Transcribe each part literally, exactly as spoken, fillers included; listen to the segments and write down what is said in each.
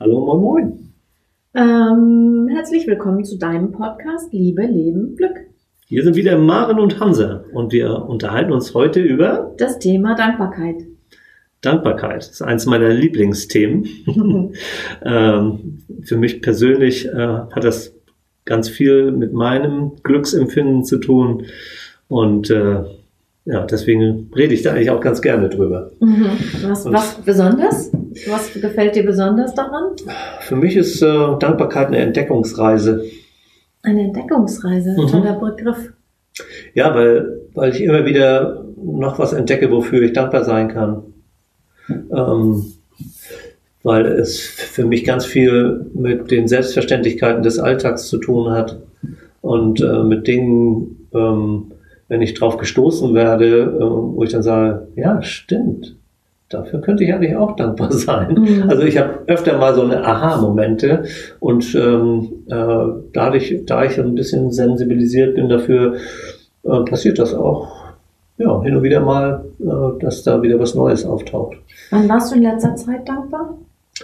Hallo, moin, moin. Ähm, herzlich willkommen zu deinem Podcast Liebe, Leben, Glück. Hier sind wieder Maren und Hansa und wir unterhalten uns heute über das Thema Dankbarkeit. Dankbarkeit. Das ist eins meiner Lieblingsthemen. ähm, für mich persönlich äh, hat das ganz viel mit meinem Glücksempfinden zu tun und äh, ja, deswegen rede ich da eigentlich auch ganz gerne drüber. Mhm. Was, was besonders? Was gefällt dir besonders daran? Für mich ist äh, Dankbarkeit eine Entdeckungsreise. Eine Entdeckungsreise, Mhm. toller Begriff. Ja, weil, weil ich immer wieder noch was entdecke, wofür ich dankbar sein kann. Ähm, weil es für mich ganz viel mit den Selbstverständlichkeiten des Alltags zu tun hat und äh, mit Dingen, ähm, wenn ich drauf gestoßen werde, äh, wo ich dann sage, ja, stimmt, dafür könnte ich eigentlich auch dankbar sein. Mhm. Also ich habe öfter mal so eine Aha-Momente und ähm, äh, dadurch, da ich ein bisschen sensibilisiert bin dafür, äh, passiert das auch ja, hin und wieder mal, äh, dass da wieder was Neues auftaucht. Wann warst du in letzter Zeit dankbar?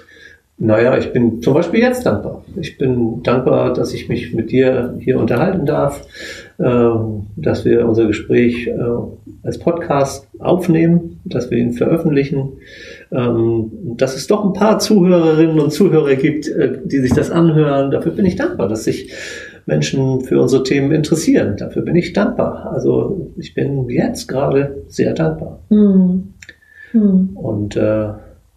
Naja, ich bin zum Beispiel jetzt dankbar. Ich bin dankbar, dass ich mich mit dir hier unterhalten darf, äh, dass wir unser Gespräch äh, als Podcast aufnehmen, dass wir ihn veröffentlichen, ähm, dass es doch ein paar Zuhörerinnen und Zuhörer gibt, äh, die sich das anhören. Dafür bin ich dankbar, dass sich Menschen für unsere Themen interessieren. Dafür bin ich dankbar. Also ich bin jetzt gerade sehr dankbar. Mhm. Mhm. Und äh,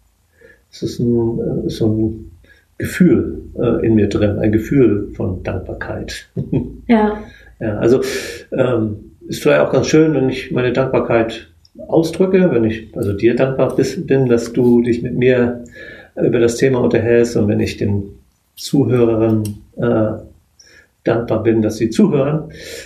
es ist ein, so ein Gefühl äh, in mir drin, ein Gefühl von Dankbarkeit. Ja. Ja, also ähm, ist vielleicht auch ganz schön, wenn ich meine Dankbarkeit ausdrücke, wenn ich also dir dankbar bin, dass du dich mit mir über das Thema unterhältst und wenn ich den Zuhörern äh, dankbar bin, dass sie zuhören.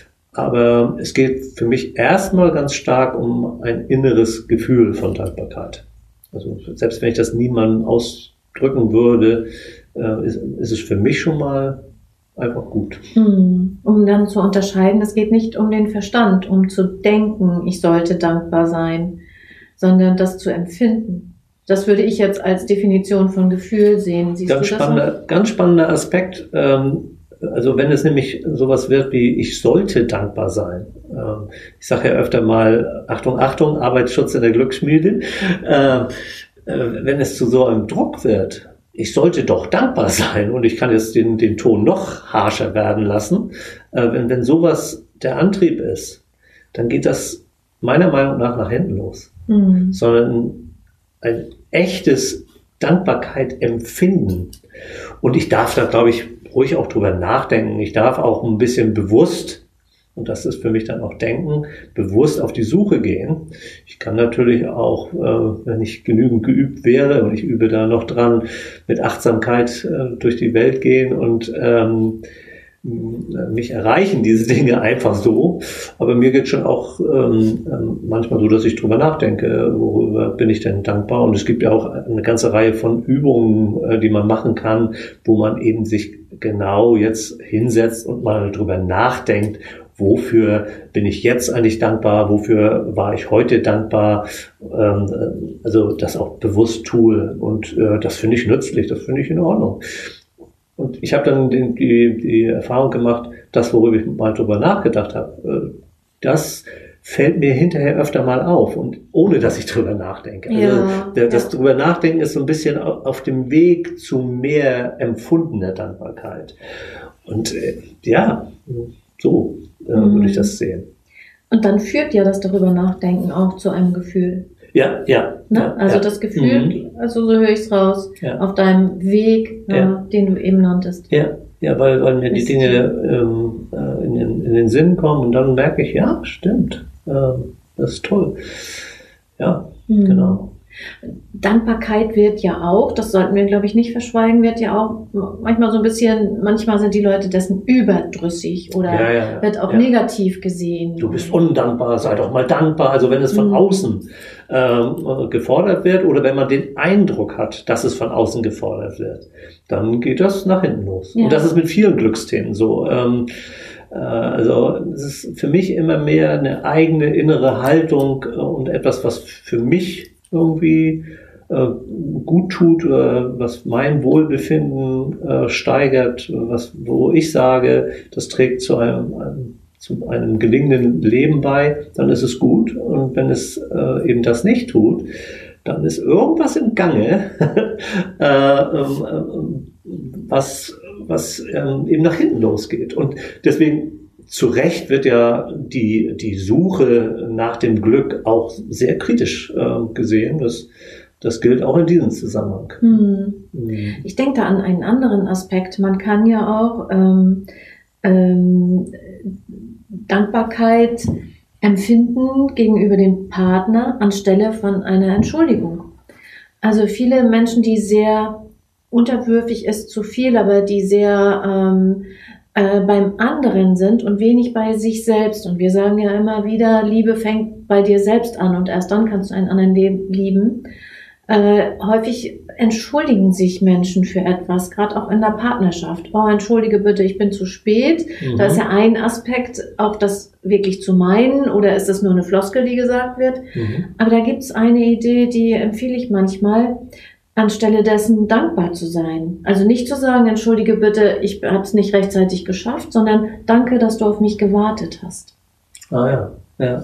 Aber es geht für mich erstmal ganz stark um ein inneres Gefühl von Dankbarkeit. Also selbst wenn ich das niemandem ausdrücken würde, äh, ist, ist es für mich schon mal einfach gut. Um dann zu unterscheiden, es geht nicht um den Verstand, um zu denken, ich sollte dankbar sein, sondern das zu empfinden. Das würde ich jetzt als Definition von Gefühl sehen. Siehst ganz du das spannender, noch? Ganz spannender Aspekt. Ähm, also wenn es nämlich sowas wird wie, ich sollte dankbar sein. Ähm, ich sage ja öfter mal, Achtung, Achtung, Arbeitsschutz in der Glücksschmiede. Äh, äh, wenn es zu so einem Druck wird, ich sollte doch dankbar sein und ich kann jetzt den, den Ton noch harscher werden lassen. Äh, wenn, wenn sowas der Antrieb ist, dann geht das meiner Meinung nach nach hinten los. Mhm. Sondern ein echtes Dankbarkeit empfinden. Und ich darf da, glaube ich, ruhig auch drüber nachdenken. Ich darf auch ein bisschen bewusst, und das ist für mich dann auch Denken, bewusst auf die Suche gehen. Ich kann natürlich auch, äh, wenn ich genügend geübt wäre, und ich übe da noch dran, mit Achtsamkeit äh, durch die Welt gehen und ähm, mich erreichen diese Dinge einfach so. Aber mir geht schon auch ähm, manchmal so, dass ich drüber nachdenke, worüber bin ich denn dankbar. Und es gibt ja auch eine ganze Reihe von Übungen, äh, die man machen kann, wo man eben sich genau jetzt hinsetzt und mal drüber nachdenkt, wofür bin ich jetzt eigentlich dankbar, wofür war ich heute dankbar, ähm, also das auch bewusst tue. Und äh, das finde ich nützlich, das finde ich in Ordnung. Und ich habe dann die, die, die Erfahrung gemacht, das, worüber ich mal drüber nachgedacht habe, das fällt mir hinterher öfter mal auf und ohne, dass ich drüber nachdenke. Also ja, der, das ja. drüber nachdenken ist so ein bisschen auf dem Weg zu mehr empfundener Dankbarkeit. Und äh, ja, so äh, mhm. würde ich das sehen. Und dann führt ja das darüber nachdenken auch zu einem Gefühl. Ja, ja. Ne? ja also ja. das Gefühl, mhm. also so höre ich es raus, ja. auf deinem Weg, ja. äh, den du eben nanntest. Ja, ja, weil, weil mir die Dinge ähm, in, den, in den Sinn kommen und dann merke ich, ja, stimmt, ähm, das ist toll. Ja, mhm. genau. Dankbarkeit wird ja auch, das sollten wir, glaube ich, nicht verschweigen, wird ja auch manchmal so ein bisschen, manchmal sind die Leute dessen überdrüssig oder ja, ja, ja, wird auch ja. negativ gesehen. Du bist undankbar, sei doch mal dankbar. Also wenn es von mhm. außen ähm, gefordert wird oder wenn man den Eindruck hat, dass es von außen gefordert wird, dann geht das nach hinten los. Ja. Und das ist mit vielen Glücksthemen so. Ähm, äh, also es ist für mich immer mehr eine eigene innere Haltung und etwas, was für mich irgendwie äh, gut tut, äh, was mein Wohlbefinden äh, steigert, was, wo ich sage, das trägt zu einem, einem, zu einem gelingenden Leben bei, dann ist es gut. Und wenn es äh, eben das nicht tut, dann ist irgendwas im Gange, äh, ähm, was, was ähm, eben nach hinten losgeht. Und deswegen zu Recht wird ja die, die Suche nach dem Glück auch sehr kritisch äh, gesehen. Das, das gilt auch in diesem Zusammenhang. Hm. Hm. Ich denke da an einen anderen Aspekt. Man kann ja auch ähm, ähm, Dankbarkeit empfinden gegenüber dem Partner anstelle von einer Entschuldigung. Also viele Menschen, die sehr unterwürfig ist zu viel, aber die sehr ähm, äh, beim anderen sind und wenig bei sich selbst. Und wir sagen ja immer wieder, Liebe fängt bei dir selbst an und erst dann kannst du einen anderen lieben. Äh, häufig entschuldigen sich Menschen für etwas, gerade auch in der Partnerschaft. Oh, entschuldige bitte, ich bin zu spät. Mhm. Da ist ja ein Aspekt, auch das wirklich zu meinen, oder ist das nur eine Floskel, die gesagt wird? Mhm. Aber da gibt's eine Idee, die empfehle ich manchmal, anstelle dessen dankbar zu sein. Also nicht zu sagen, entschuldige bitte, ich habe es nicht rechtzeitig geschafft, sondern danke, dass du auf mich gewartet hast. Ah ja, ja,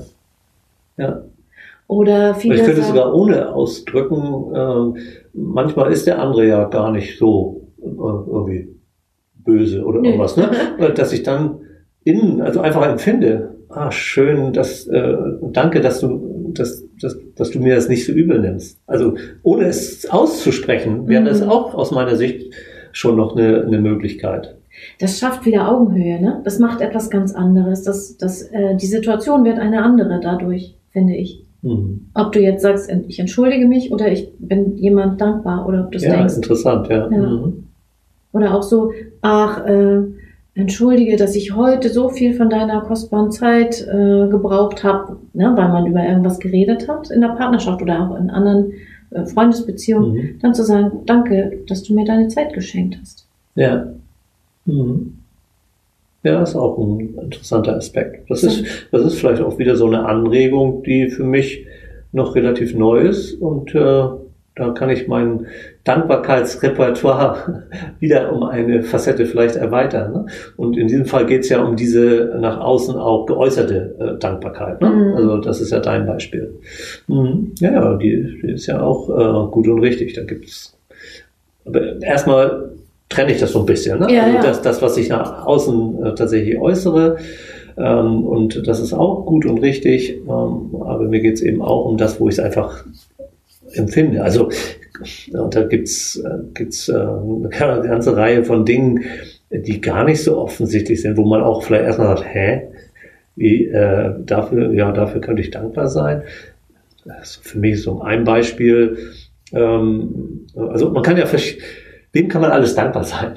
ja. Oder viele ich könnte sogar ohne ausdrücken, äh, manchmal ist der andere ja gar nicht so äh, irgendwie böse oder irgendwas, ne? Dass ich dann innen, also einfach empfinde, ah, schön, dass, äh, danke, dass du, dass, dass, dass du mir das nicht so übel nimmst. Also ohne es auszusprechen, wäre mhm. das auch aus meiner Sicht schon noch eine, eine Möglichkeit. Das schafft wieder Augenhöhe, ne? Das macht etwas ganz anderes. Das, das, äh, die Situation wird eine andere dadurch, finde ich. Mhm. Ob du jetzt sagst, ich entschuldige mich oder ich bin jemand dankbar oder ob du es ja, denkst. Interessant, ja. ja. Mhm. Oder auch so, ach, äh, entschuldige, dass ich heute so viel von deiner kostbaren Zeit äh, gebraucht habe, ne, weil man über irgendwas geredet hat in der Partnerschaft oder auch in anderen äh, Freundesbeziehungen, mhm. dann zu sagen, danke, dass du mir deine Zeit geschenkt hast. Ja. Mhm. Ja, ist auch ein interessanter Aspekt. Das ist, das ist vielleicht auch wieder so eine Anregung, die für mich noch relativ neu ist und äh, da kann ich mein Dankbarkeitsrepertoire wieder um eine Facette vielleicht erweitern. Ne? Und in diesem Fall geht es ja um diese nach außen auch geäußerte äh, Dankbarkeit. Ne? Mhm. Also das ist ja dein Beispiel. Mhm. Ja, ja, die, die ist ja auch äh, gut und richtig. Da gibt's. Aber erstmal trenne ich das so ein bisschen. Ne? Ja, also ja. das, das, was ich nach außen äh, tatsächlich äußere, ähm, und das ist auch gut und richtig. Ähm, aber mir geht es eben auch um das, wo ich es einfach empfinde. Also und da gibt's gibt's äh, eine ganze Reihe von Dingen, die gar nicht so offensichtlich sind, wo man auch vielleicht erstmal sagt, hä, wie äh, dafür, ja, dafür könnte ich dankbar sein. Das ist für mich so ein Beispiel. Ähm, also man kann ja, wem kann man alles dankbar sein?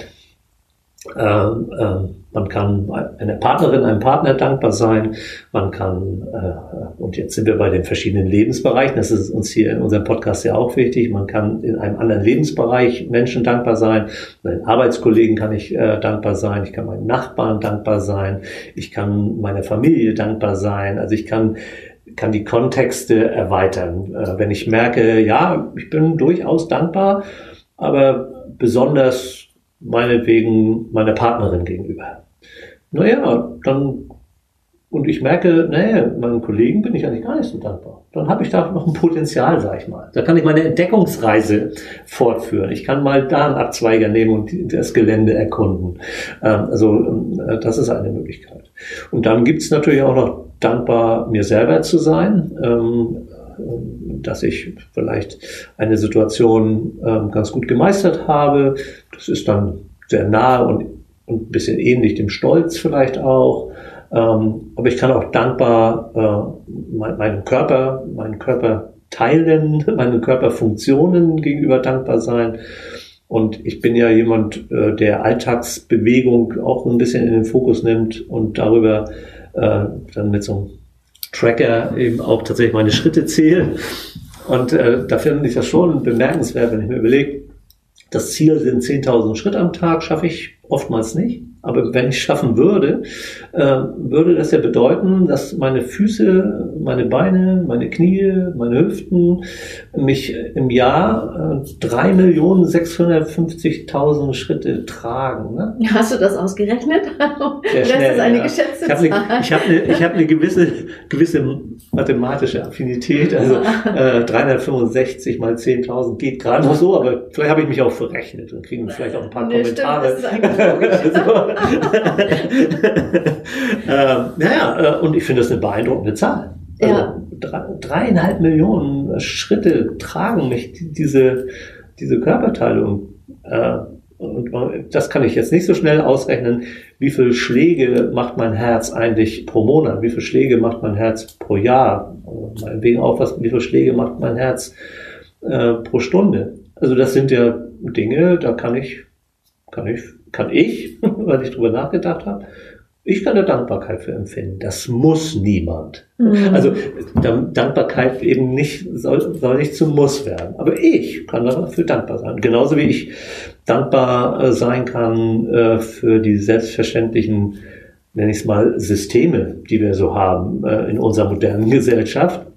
Ähm, ähm, man kann einer Partnerin, einem Partner dankbar sein. Man kann, äh, und jetzt sind wir bei den verschiedenen Lebensbereichen, das ist uns hier in unserem Podcast ja auch wichtig, man kann in einem anderen Lebensbereich Menschen dankbar sein. Meinen Arbeitskollegen kann ich äh, dankbar sein. Ich kann meinen Nachbarn dankbar sein. Ich kann meiner Familie dankbar sein. Also ich kann kann die Kontexte erweitern. Äh, wenn ich merke, ja, ich bin durchaus dankbar, aber besonders meinetwegen meiner Partnerin gegenüber. Naja, dann, und ich merke, naja, meinen Kollegen bin ich eigentlich gar nicht so dankbar. Dann habe ich da noch ein Potenzial, sag ich mal. Da kann ich meine Entdeckungsreise fortführen. Ich kann mal da einen Abzweiger nehmen und das Gelände erkunden. Also das ist eine Möglichkeit. Und dann gibt es natürlich auch noch dankbar, mir selber zu sein, dass ich vielleicht eine Situation ähm, ganz gut gemeistert habe. Das ist dann sehr nahe und, und ein bisschen ähnlich dem Stolz vielleicht auch. Ähm, aber ich kann auch dankbar äh, mein, meinem Körper, meinen Körperteilen, meinen Körperfunktionen gegenüber dankbar sein. Und ich bin ja jemand, äh, der Alltagsbewegung auch ein bisschen in den Fokus nimmt und darüber äh, dann mit so einem Tracker eben auch tatsächlich meine Schritte zählen. Und äh, da finde ich das schon bemerkenswert, wenn ich mir überlege, das Ziel sind zehntausend Schritt am Tag, schaffe ich oftmals nicht. Aber wenn ich schaffen würde, äh, würde das ja bedeuten, dass meine Füße, meine Beine, meine Knie, meine Hüften mich im Jahr äh, drei Millionen sechshundertfünfzigtausend Schritte tragen. Ne? Hast du das ausgerechnet? Sehr schnell, das ist eine ja. geschätzte Ich habe Zahl. eine, ich hab eine, ich hab eine gewisse, gewisse mathematische Affinität. Also äh, dreihundertfünfundsechzig mal zehntausend geht gerade noch so, aber vielleicht habe ich mich auch verrechnet und kriegen vielleicht auch ein paar Nee, Kommentare. Stimmt, das ist eigentlich logisch. ähm, naja, äh, und ich finde das eine beeindruckende Zahl. Also Ja. drei, dreieinhalb Millionen Schritte tragen mich die- diese, diese Körperteilung. Äh, und das kann ich jetzt nicht so schnell ausrechnen, wie viele Schläge macht mein Herz eigentlich pro Monat, wie viele Schläge macht mein Herz pro Jahr, meinetwegen auch, was, wie viele Schläge macht mein Herz äh, pro Stunde. Also das sind ja Dinge, da kann ich, kann ich, kann ich, weil ich drüber nachgedacht habe, ich kann da Dankbarkeit für empfinden. Das muss niemand. Mhm. Also Dankbarkeit eben nicht, soll, soll nicht zum Muss werden. Aber ich kann dafür dankbar sein. Genauso wie ich dankbar sein kann äh, für die selbstverständlichen, nenne ich es mal, Systeme, die wir so haben äh, in unserer modernen Gesellschaft.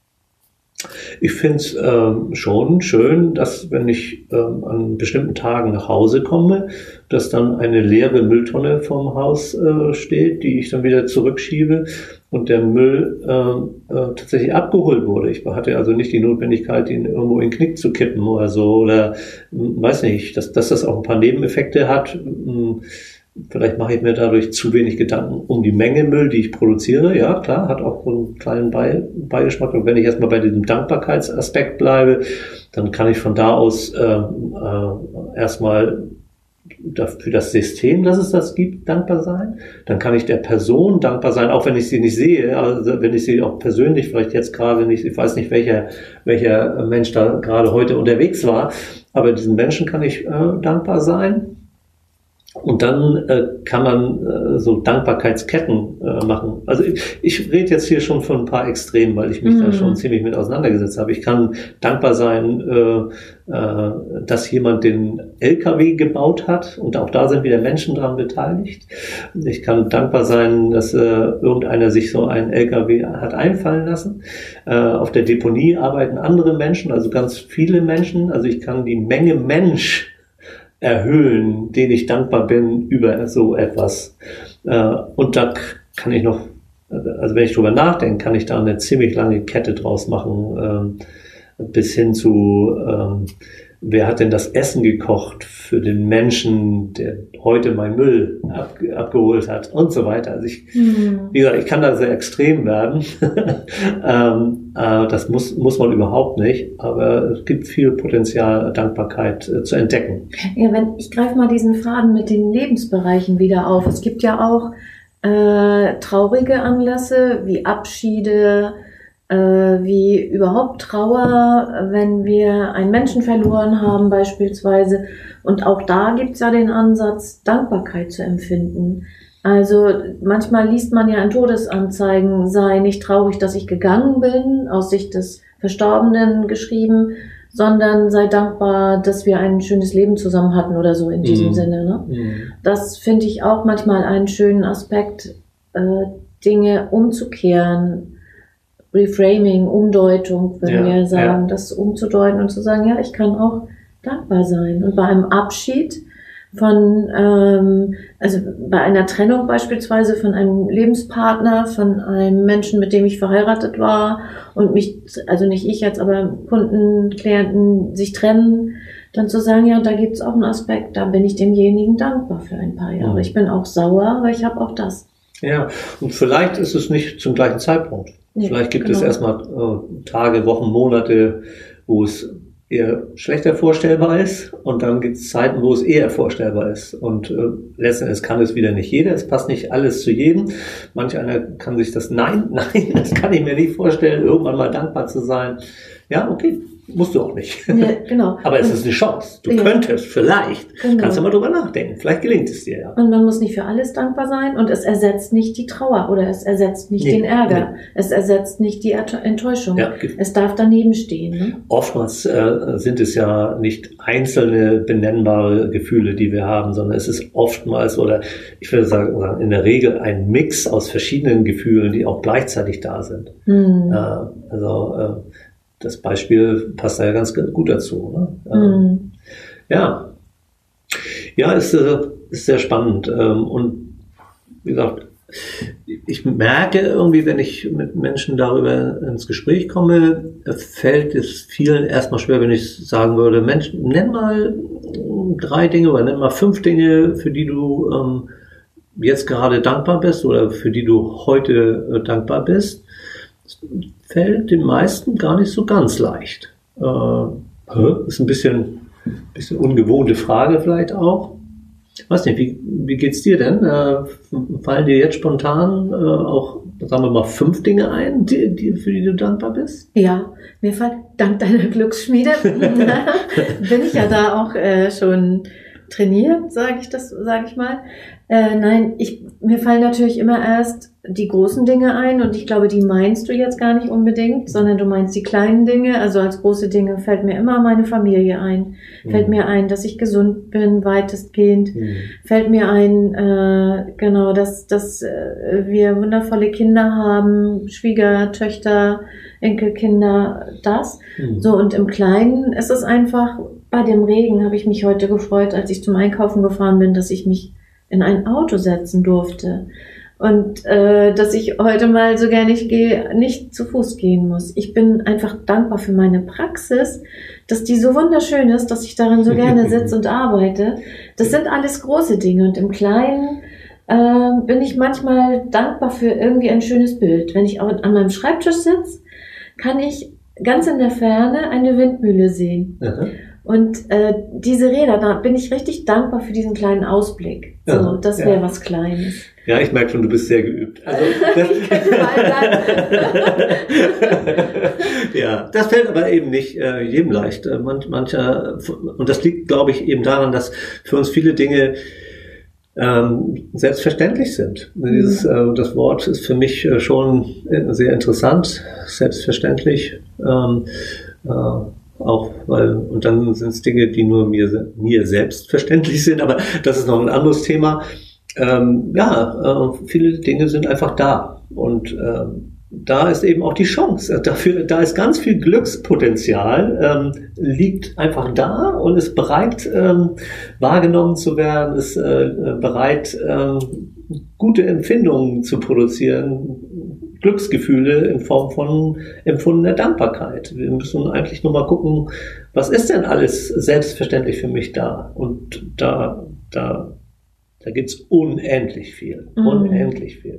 Ich finde es ähm, schon schön, dass wenn ich ähm, an bestimmten Tagen nach Hause komme, dass dann eine leere Mülltonne vorm Haus äh, steht, die ich dann wieder zurückschiebe und der Müll äh, äh, tatsächlich abgeholt wurde. Ich hatte also nicht die Notwendigkeit, ihn irgendwo in den Knick zu kippen oder so oder m, weiß nicht, dass, dass das auch ein paar Nebeneffekte hat. M, Vielleicht mache ich mir dadurch zu wenig Gedanken um die Menge Müll, die ich produziere. Ja, klar, hat auch so einen kleinen Beigeschmack. Und wenn ich erstmal bei diesem Dankbarkeitsaspekt bleibe, dann kann ich von da aus äh, äh, erstmal für das System, dass es das gibt, dankbar sein. Dann kann ich der Person dankbar sein, auch wenn ich sie nicht sehe, also wenn ich sie auch persönlich vielleicht jetzt gerade nicht, ich weiß nicht, welcher, welcher Mensch da gerade heute unterwegs war, aber diesen Menschen kann ich äh, dankbar sein. Und dann äh, kann man äh, so Dankbarkeitsketten äh, machen. Also ich, ich rede jetzt hier schon von ein paar Extremen, weil ich mich mhm. da schon ziemlich mit auseinandergesetzt habe. Ich kann dankbar sein, äh, äh, dass jemand den L K W gebaut hat und auch da sind wieder Menschen dran beteiligt. Ich kann dankbar sein, dass äh, irgendeiner sich so einen L K W hat einfallen lassen. Äh, auf der Deponie arbeiten andere Menschen, also ganz viele Menschen. Also ich kann die Menge Mensch erhöhen, denen ich dankbar bin über so etwas. Und da kann ich noch, also wenn ich drüber nachdenke, kann ich da eine ziemlich lange Kette draus machen, bis hin zu, wer hat denn das Essen gekocht für den Menschen, der heute mein Müll ab, abgeholt hat und so weiter. Also ich, mhm. wie gesagt, ich kann da sehr extrem werden. ähm, äh, das muss, muss man überhaupt nicht, aber es gibt viel Potenzial, Dankbarkeit äh, zu entdecken. Ja, wenn, ich greife mal diesen Faden mit den Lebensbereichen wieder auf. Es gibt ja auch äh, traurige Anlässe wie Abschiede, Äh, wie überhaupt Trauer, wenn wir einen Menschen verloren haben beispielsweise. Und auch da gibt's ja den Ansatz, Dankbarkeit zu empfinden. Also manchmal liest man ja in Todesanzeigen, sei nicht traurig, dass ich gegangen bin, aus Sicht des Verstorbenen geschrieben, sondern sei dankbar, dass wir ein schönes Leben zusammen hatten oder so in diesem mm. Sinne. Ne? Mm. Das finde ich auch manchmal einen schönen Aspekt, äh, Dinge umzukehren, Reframing, Umdeutung, wenn ja, wir sagen, ja. das umzudeuten und zu sagen, ja, ich kann auch dankbar sein. Und bei einem Abschied von, ähm, also bei einer Trennung beispielsweise von einem Lebenspartner, von einem Menschen, mit dem ich verheiratet war und mich, also nicht ich jetzt, aber Kunden, Klienten sich trennen, dann zu sagen, ja, da gibt's auch einen Aspekt, da bin ich demjenigen dankbar für ein paar Jahre. Mhm. Ich bin auch sauer, aber ich habe auch das. Ja, und vielleicht ist es nicht zum gleichen Zeitpunkt. Nee, Vielleicht gibt genau. es erstmal äh, Tage, Wochen, Monate, wo es eher schlechter vorstellbar ist und dann gibt es Zeiten, wo es eher vorstellbar ist. Und äh, letzten Endes kann es wieder nicht jeder, es passt nicht alles zu jedem. Manch einer kann sich das, nein, nein, das kann ich mir nicht vorstellen, irgendwann mal dankbar zu sein. Ja, okay, musst du auch nicht. Ja, genau. Aber es ist eine Chance. Du ja. könntest vielleicht, genau. kannst du mal drüber nachdenken. Vielleicht gelingt es dir ja. Und man muss nicht für alles dankbar sein und es ersetzt nicht die Trauer oder es ersetzt nicht nee, den Ärger. Nee. Es ersetzt nicht die Enttäuschung. Ja. Es darf daneben stehen. Ne? Oftmals äh, sind es ja nicht einzelne benennbare Gefühle, die wir haben, sondern es ist oftmals oder ich würde sagen in der Regel ein Mix aus verschiedenen Gefühlen, die auch gleichzeitig da sind. Hm. Äh, also äh, das Beispiel passt da ja ganz gut dazu. Ne? Mhm. Ja, ja, ist, ist sehr spannend. Und wie gesagt, ich merke irgendwie, wenn ich mit Menschen darüber ins Gespräch komme, fällt es vielen erstmal schwer, wenn ich sagen würde, Mensch, nenn mal drei Dinge oder nenn mal fünf Dinge, für die du ähm, jetzt gerade dankbar bist oder für die du heute äh, dankbar bist. Das fällt den meisten gar nicht so ganz leicht. Äh, ist ein bisschen, bisschen ungewohnte Frage vielleicht auch. Ich weiß nicht, wie, wie geht's dir denn? Äh, fallen dir jetzt spontan äh, auch, sagen wir mal, fünf Dinge ein, die, die, für die du dankbar bist? Ja, mir fällt dank deiner Glücksschmiede bin ich ja da auch äh, schon trainiert, sage ich das, sage ich mal. Äh, nein, ich, mir fallen natürlich immer erst die großen Dinge ein und ich glaube, die meinst du jetzt gar nicht unbedingt, sondern du meinst die kleinen Dinge. Also als große Dinge fällt mir immer meine Familie ein. Mhm. Fällt mir ein, dass ich gesund bin, weitestgehend. Mhm. Fällt mir ein, äh, genau, dass, dass äh, wir wundervolle Kinder haben, Schwiegertöchter, Enkelkinder, das. Mhm. So, und im Kleinen ist es einfach, bei dem Regen habe ich mich heute gefreut, als ich zum Einkaufen gefahren bin, dass ich mich in ein Auto setzen durfte. Und äh, dass ich heute mal so gerne nicht gehe, nicht zu Fuß gehen muss. Ich bin einfach dankbar für meine Praxis, dass die so wunderschön ist, dass ich darin so gerne sitze und arbeite. Das sind alles große Dinge. Und im Kleinen äh, bin ich manchmal dankbar für irgendwie ein schönes Bild. Wenn ich an meinem Schreibtisch sitze, kann ich ganz in der Ferne eine Windmühle sehen. Aha. Und äh, diese Räder, da bin ich richtig dankbar für diesen kleinen Ausblick. So, ja, das wäre ja. was Kleines. Ja, ich merke schon, du bist sehr geübt. Also, das ich könnte mal sagen. Ja, das fällt aber eben nicht äh, jedem leicht. Äh, manch, mancher, und das liegt, glaube ich, eben daran, dass für uns viele Dinge ähm, selbstverständlich sind. Mhm. Dieses, äh, das Wort ist für mich äh, schon sehr interessant, selbstverständlich. Ähm, äh, Auch weil, und dann sind es Dinge, die nur mir, mir selbstverständlich sind, aber das ist noch ein anderes Thema. Ähm, ja, äh, viele Dinge sind einfach da. Und ähm, da ist eben auch die Chance. Dafür, da ist ganz viel Glückspotenzial, ähm, liegt einfach da und ist bereit, ähm, wahrgenommen zu werden, ist äh, bereit, ähm, gute Empfindungen zu produzieren, Glücksgefühle in Form von empfundener Dankbarkeit. Wir müssen eigentlich nur mal gucken, was ist denn alles selbstverständlich für mich da? Und da, da, da gibt's unendlich viel, mhm. unendlich viel.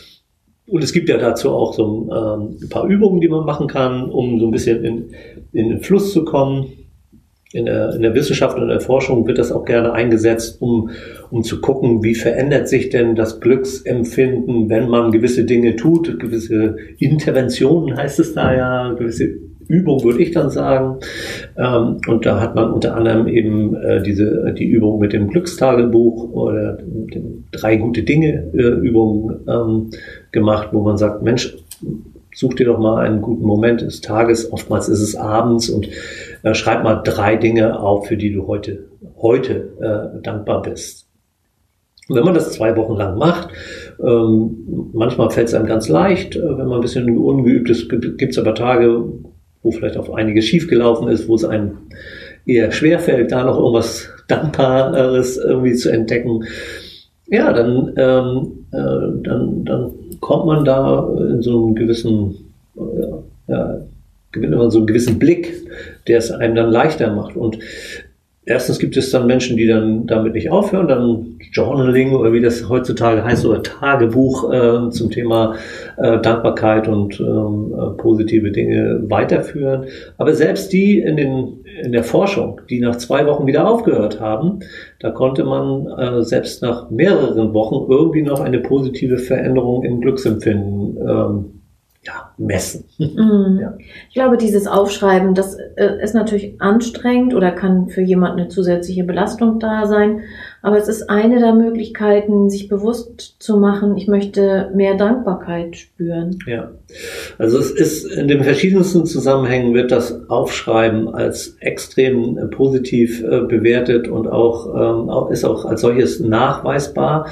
Und es gibt ja dazu auch so ähm, ein paar Übungen, die man machen kann, um so ein bisschen in, in den Fluss zu kommen. In der, in der Wissenschaft und der Forschung wird das auch gerne eingesetzt, um, um zu gucken, wie verändert sich denn das Glücksempfinden, wenn man gewisse Dinge tut, gewisse Interventionen heißt es da ja, gewisse Übung würde ich dann sagen. Ähm, und da hat man unter anderem eben äh, diese die Übung mit dem Glückstagebuch oder dem drei gute Dinge äh, Übung ähm, gemacht, wo man sagt, Mensch, such dir doch mal einen guten Moment des Tages, oftmals ist es abends und äh, schreib mal drei Dinge auf, für die du heute, heute äh, dankbar bist. Und wenn man das zwei Wochen lang macht, ähm, manchmal fällt es einem ganz leicht, äh, wenn man ein bisschen ungeübt ist, gibt es aber Tage, wo vielleicht auch einiges schiefgelaufen ist, wo es einem eher schwerfällt, da noch irgendwas Dankbares irgendwie zu entdecken. Ja, dann, ähm, äh, dann, dann kommt man da in so einen gewissen, äh, ja, gewinnt man so einen gewissen Blick, der es einem dann leichter macht. Und erstens gibt es dann Menschen, die dann damit nicht aufhören, dann Journaling oder wie das heutzutage heißt, oder Tagebuch äh, zum Thema äh, Dankbarkeit und ähm, äh, positive Dinge weiterführen. Aber selbst die in den in der Forschung, die nach zwei Wochen wieder aufgehört haben, da konnte man äh, selbst nach mehreren Wochen irgendwie noch eine positive Veränderung im Glücksempfinden ähm, ja, messen. Mhm. Ja. Ich glaube, dieses Aufschreiben, das äh, ist natürlich anstrengend oder kann für jemanden eine zusätzliche Belastung da sein. Aber es ist eine der Möglichkeiten, sich bewusst zu machen, ich möchte mehr Dankbarkeit spüren. Ja, also es ist in den verschiedensten Zusammenhängen wird das Aufschreiben als extrem äh, positiv äh, bewertet und auch, ähm, auch ist auch als solches nachweisbar.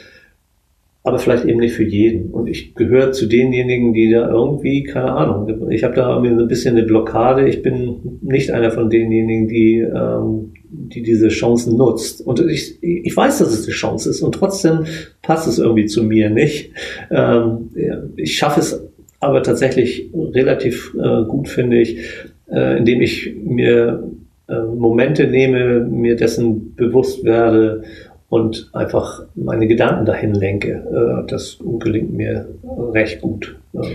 Aber vielleicht eben nicht für jeden. Und ich gehöre zu denjenigen, die da irgendwie, keine Ahnung, ich habe da irgendwie so ein bisschen eine Blockade. Ich bin nicht einer von denjenigen, die, ähm, die diese Chancen nutzt. Und ich, ich weiß, dass es eine Chance ist und trotzdem passt es irgendwie zu mir nicht. Ähm, ich schaffe es aber tatsächlich relativ äh, gut, finde ich, äh, indem ich mir äh, Momente nehme, mir dessen bewusst werde, und einfach meine Gedanken dahin lenke. Das gelingt mir recht gut.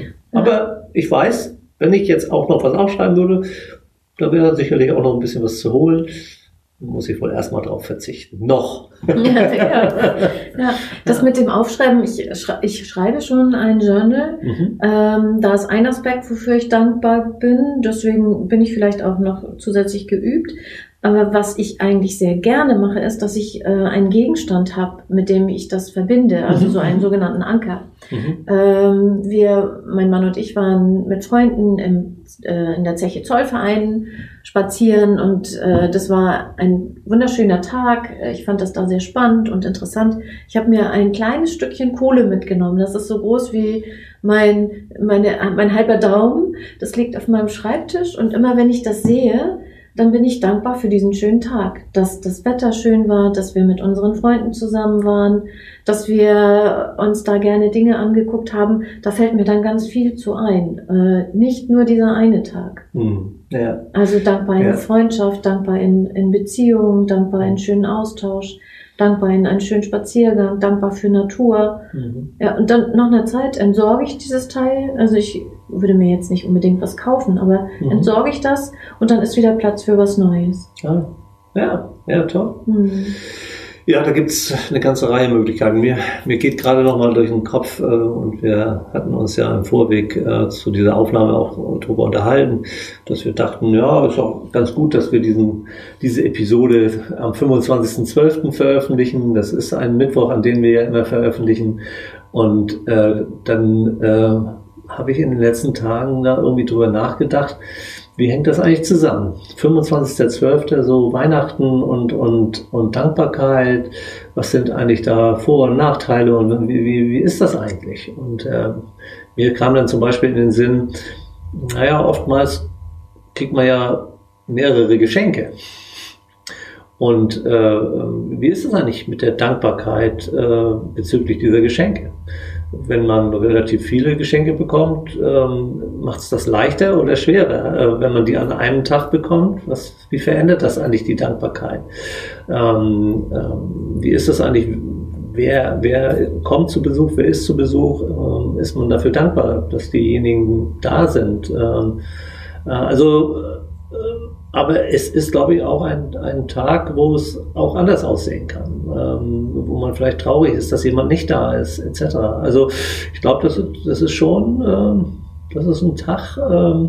Aber ich weiß, wenn ich jetzt auch noch was aufschreiben würde, da wäre sicherlich auch noch ein bisschen was zu holen. Da muss ich wohl erstmal drauf verzichten. Noch. Ja, ja. Ja, das mit dem Aufschreiben, ich, ich schreibe schon ein Journal. Mhm. Ähm, da ist ein Aspekt, wofür ich dankbar bin. Deswegen bin ich vielleicht auch noch zusätzlich geübt. Aber was ich eigentlich sehr gerne mache, ist, dass ich äh, einen Gegenstand habe, mit dem ich das verbinde, also mhm. so einen sogenannten Anker. Mhm. Ähm, wir, mein Mann und ich waren mit Freunden im, äh, in der Zeche Zollverein spazieren und äh, das war ein wunderschöner Tag. Ich fand das da sehr spannend und interessant. Ich habe mir ein kleines Stückchen Kohle mitgenommen. Das ist so groß wie mein, meine, mein halber Daumen. Das liegt auf meinem Schreibtisch und immer wenn ich das sehe, dann bin ich dankbar für diesen schönen Tag, dass das Wetter schön war, dass wir mit unseren Freunden zusammen waren, dass wir uns da gerne Dinge angeguckt haben. Da fällt mir dann ganz viel zu ein. Äh, nicht nur dieser eine Tag. Hm, ja. Also dankbar in ja. Freundschaft, dankbar in, in Beziehungen, dankbar in schönen Austausch, dankbar in einen schönen Spaziergang, dankbar für Natur. Mhm. Ja, und dann nach einer Zeit entsorge ich dieses Teil. Also ich würde mir jetzt nicht unbedingt was kaufen, aber mhm. entsorge ich das und dann ist wieder Platz für was Neues. Ja, ja, ja toll. Mhm. Ja, da gibt's eine ganze Reihe Möglichkeiten. Mir, mir geht gerade noch mal durch den Kopf äh, und wir hatten uns ja im Vorweg äh, zu dieser Aufnahme auch darüber unterhalten, dass wir dachten, ja, ist auch ganz gut, dass wir diesen diese Episode am fünfundzwanzigsten zwölften veröffentlichen. Das ist ein Mittwoch, an dem wir ja immer veröffentlichen. Und äh, dann äh, habe ich in den letzten Tagen da irgendwie drüber nachgedacht, wie hängt das eigentlich zusammen? fünfundzwanzigster zwölfter so Weihnachten und, und, und Dankbarkeit. Was sind eigentlich da Vor- und Nachteile und wie, wie, wie ist das eigentlich? Und äh, mir kam dann zum Beispiel in den Sinn, naja, oftmals kriegt man ja mehrere Geschenke. Und äh, wie ist es eigentlich mit der Dankbarkeit äh, bezüglich dieser Geschenke? Wenn man relativ viele Geschenke bekommt, ähm, macht es das leichter oder schwerer, äh, wenn man die an einem Tag bekommt? Was, wie verändert das eigentlich die Dankbarkeit? Ähm, ähm, wie ist das eigentlich? Wer, wer kommt zu Besuch? Wer ist zu Besuch? Ähm, ist man dafür dankbar, dass diejenigen da sind? Ähm, äh, also, äh, aber es ist, glaube ich, auch ein, ein Tag, wo es auch anders aussehen kann, ähm, wo man vielleicht traurig ist, dass jemand nicht da ist, et cetera. Also ich glaube, das, das ist schon, ähm, das ist ein Tag, ähm,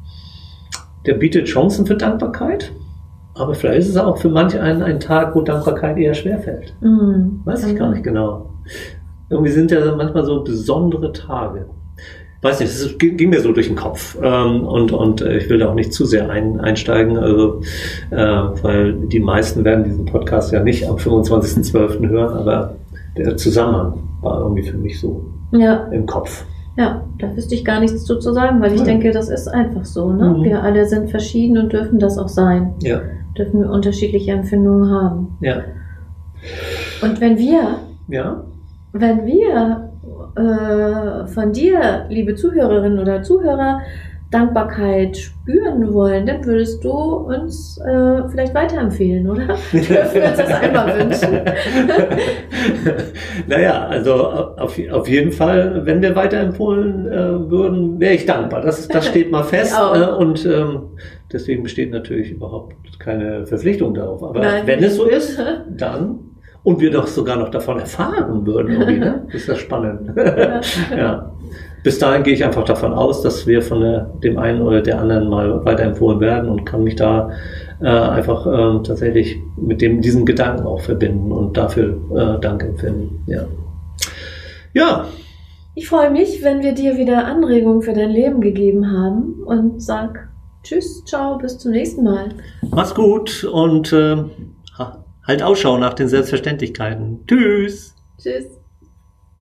der bietet Chancen für Dankbarkeit, aber vielleicht ist es auch für manch einen ein Tag, wo Dankbarkeit eher schwerfällt. Mhm. Weiß ich gar nicht genau. Irgendwie sind ja manchmal so besondere Tage. Weiß nicht, es ging mir so durch den Kopf ähm, und und ich will da auch nicht zu sehr ein, einsteigen, also äh, weil die meisten werden diesen Podcast ja nicht am fünfundzwanzigsten zwölften hören, aber der Zusammenhang war irgendwie für mich so ja. im Kopf. Ja, da wüsste ich gar nichts zu, zu sagen, weil ich ja. denke, das ist einfach so. Ne? Mhm. Wir alle sind verschieden und dürfen das auch sein. Ja. Dürfen wir unterschiedliche Empfindungen haben. Ja. Und wenn wir, ja. wenn wir äh, von dir, liebe Zuhörerinnen oder Zuhörer, Dankbarkeit spüren wollen, dann würdest du uns äh, vielleicht weiterempfehlen, oder? Dürfen wir uns das einmal wünschen? Naja, also auf, auf jeden Fall, wenn wir weiterempfohlen äh, würden, wäre ich dankbar. Das, das steht mal fest. äh, und ähm, deswegen besteht natürlich überhaupt keine Verpflichtung darauf. Aber Nein. wenn es so ist, dann und wir doch sogar noch davon erfahren würden, irgendwie, ne? Das ist ja spannend. Ja. ja. bis dahin gehe ich einfach davon aus, dass wir von der, dem einen oder der anderen mal weiterempfohlen werden und kann mich da äh, einfach äh, tatsächlich mit dem diesen Gedanken auch verbinden und dafür äh, Dank empfinden. Ja. Ja. Ich freue mich, wenn wir dir wieder Anregungen für dein Leben gegeben haben und sag tschüss, ciao, bis zum nächsten Mal. Mach's gut und äh, halt Ausschau nach den Selbstverständlichkeiten. Tschüss. Tschüss.